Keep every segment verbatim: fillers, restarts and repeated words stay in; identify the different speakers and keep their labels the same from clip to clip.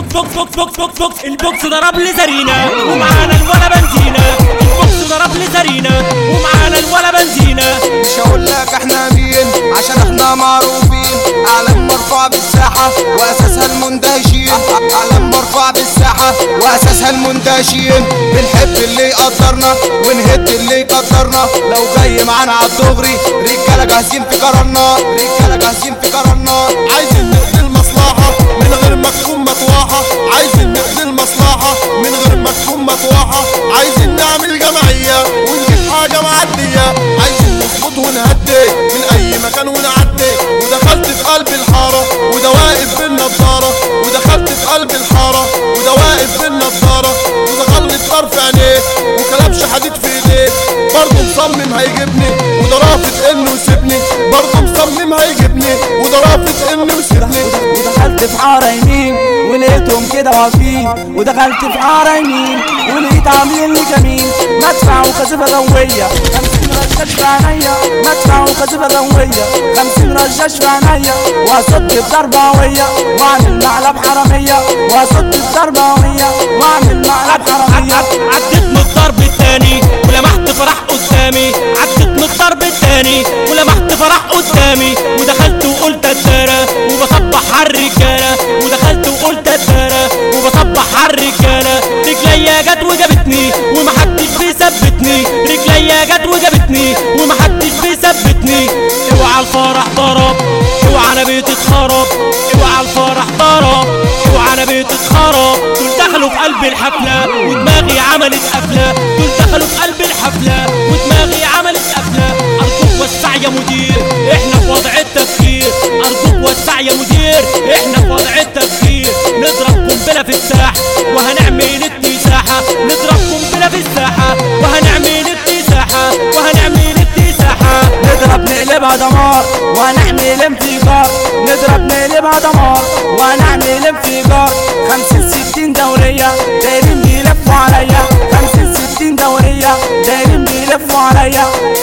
Speaker 1: البوكس بوكس بوكس بوكس بوكس البوكس ضرب لي زرينة ومعانا الولا بنزينة. البوكس ضرب لي زرينة ومعانا الولا بنزينة.
Speaker 2: مش هقول لك احنا مين عشان احنا معروفين، اعلام مرفوع بالساحة واساسها المندهشين. اعلام مرفوع بالساحة واساسها المندهشين. بنحب اللي يقدرنا ونهد اللي يقدرنا. لو جاي معانا عالدغري رجالة جاهزين في قرارنا، رجالة جاهزين في قرارنا.
Speaker 3: عايزين نقضي المصلحة من غير ما تكون مطوحة، عايزين نقضي المصلحة من غير ما تكون مطوحة. عايزين نعمل جمعية ونجيب حاجة معدية، عايزين نظبط ونهدي من أي مكان ونعدي. ودخلت في قلب الحارة وده واقف بالنضارة، ودخلت في قلب الحارة وده واقف بالنضارة. وده طرف عينيه وكلبش حديد في ايديه، برضه مصمم هيجيبني وده رافض انه يسيبني، برضه مصمم هيجيبني وده رافض انه يسيبني.
Speaker 4: ودخلت في حارة يمين ولقيتهم كده واقفين، ودخلت في حارة يمين ولقيت عاملين لي كمين. مدفع وقذيفة ضوية خمسين رشاش في عينيا، مدفع وقذيفة ضوية خمسين رشاش في عينيا. واصد بضربة قوية واعمل مقلب حرامية، واصد بضربة قوية واعمل مقلب حرامية.
Speaker 1: عديت من الضرب التاني ولمحت فرح قدامي، عديت من الضرب التاني ولمحت فرح قدامي. ودخلت وقلت الدارة وبصبح عالرجالة، ودخلت وقلت الدارة وبصبح عالرجالة. رجليا جت وجابتني ومحدش بيثبتني، رجليا جت وجابتني ومحدش بيثبتني. اوعى الفرح ضرب، اوعى انا بيتي اتخرب، اوعى الفرح ضرب، اوعى انا بيتي اتخرب. دول دخلوا في قلب الحفلة ودماغي عملت قفلة، دول دخلوا في قلب الحفلة ودماغي عملت قفلة. ارجوك وسع يا مدير احنا في وضع التفكير، ارجوك وسع يا مدير احنا في وضع التفكير. نضرب قنبلة في الساحة وهنعمل اتساحة، نضرب قنبلة في الساحة وهنعمل اتساحة، وهنعمل اتساحة.
Speaker 4: نضرب نقلبها دمار وهنعمل انفجار، نضرب نقلبها دمار وهنعمل انفجار. خمسين ستين دورية دايرين بيلفوا عليا، خمسين ستين دورية دايرين بيلفوا عليا.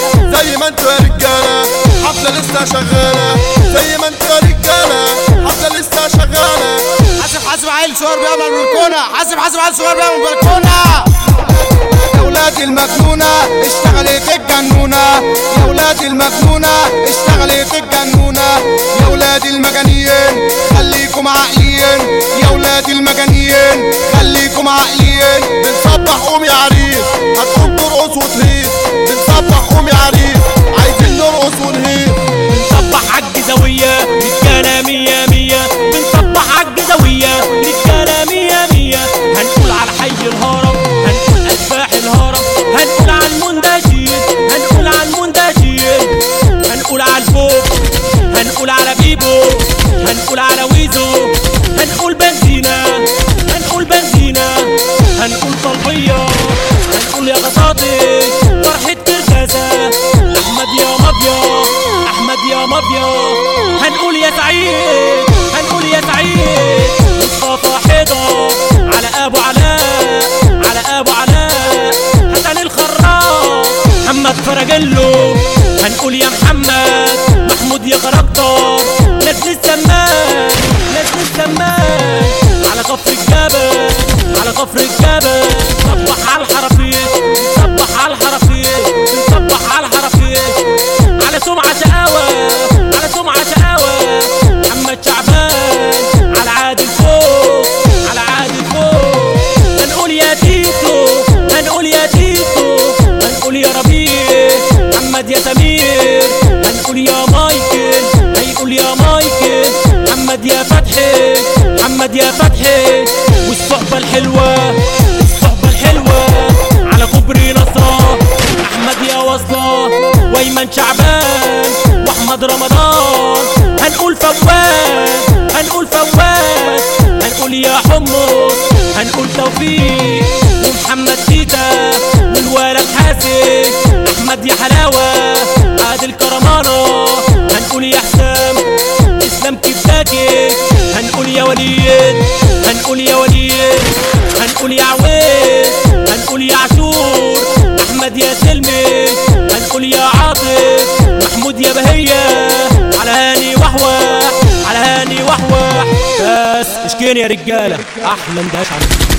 Speaker 3: زي ما انتوا يا رجالة حفلة لسه شغالة، زي ما انتوا يا رجالة حفلة لسه شغالة.
Speaker 2: حاسب حاسب عيل صغير بيعمل بالبلكونة، حاسب حاسب عيل صغير بيعمل بالبلكونة. يا ولاد المجنونة اشتغلت الجنونة، يا ولاد المجنونة اشتغلت الجنونة. يا ولاد المجانين خليكم عقليين، يا ولاد المجانين خليكم عقليين.
Speaker 3: بنصبح قوم يا عريس هتقوم ترقص وتهيص، بنصبح قوم يا عريس عايزين نرقص ونهيص.
Speaker 1: بنصبح عالجزاوية رجالة مية مية، بنصبح عالجزاوية رجالة مية مية. هنقول على حي الهرم، هنقول أشباح الهرم، هنقول على المندهشين، هنقول على المندهشين. هنقول على الفوق، هنقول على بيبو، هنقول على ويزو، هنقول بنزينة، هنقول بنزينة، هنقول طلبية، هنقول يا غطاطي فرحة كركاسة. أحمد يا مافيا، أحمد يا مافيا. هنقول يا سعيد، هنقول يا سعيد. مصطفى حيدر على أبو علاء، على أبو علاء. حسن الخراف محمد فرجلو. هنقول يا محمد محمود يا خرجتر. نزل السمان، نزل السمان على كفر الجبل، على كفر الجبل. نصبح على الحرفية، نصبح على الحرفية، نصبح على الحرفية. على سمعة شقاوة، على سمعة شقاوة. محمد شعبان على عادل فوق، على عادل فوق. هنقول يا تيتو، هنقول يا تيتو، هنقول يا ربيع محمد يا سمير. هنقول يا مايكل، هيقول يا مايكل. محمد يا فتحي، محمد يا فتحي. والصحبة الحلوة، الصحبة الحلوة على كوبري نصرة. أحمد يا وصلة وأيمن شعبان وأحمد رمضان. هنقول فواز، هنقول فواز. هنقول يا حمص، هنقول توفيق ومحمد تيتا والولا الحاسب. أحمد يا حلاوة عادل كرمانة. هنقول يا حسام اسلام كباكي. هنقول يا وليد، هنقول يا وليد. هنقول يا عويس، هنقول يا عاشور. احمد يا سلمي، هنقول يا عاطف. محمود يا بهية على هاني وحوح، على هاني وحوح. بس اشكين يا رجاله احلى اندهاش عليكم.